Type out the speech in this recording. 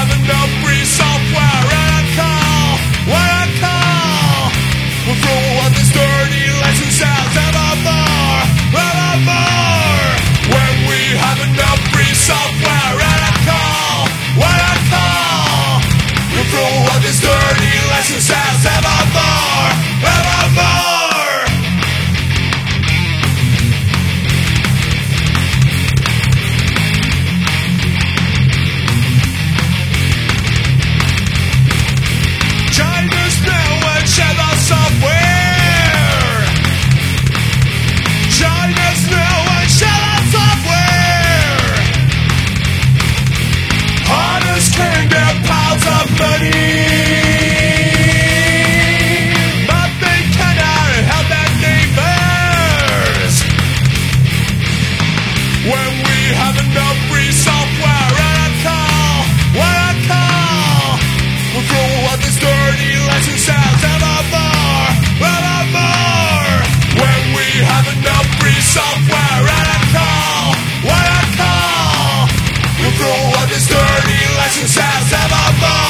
have enough free software, and I call, what I call, we'll throw out these dirty licenses evermore, evermore. When we have enough free software, and I call, what I call, we'll throw out these dirty licenses evermore, evermore. China's now and share the software. China's now and share the software. Hunters can get piles of money, but they cannot help their neighbors. When we have enough free software, and I call, what I call, we'll throw out these dirty licenses evermore, evermore. When we have enough free software, and I call, what I call, we'll throw out these dirty licenses evermore.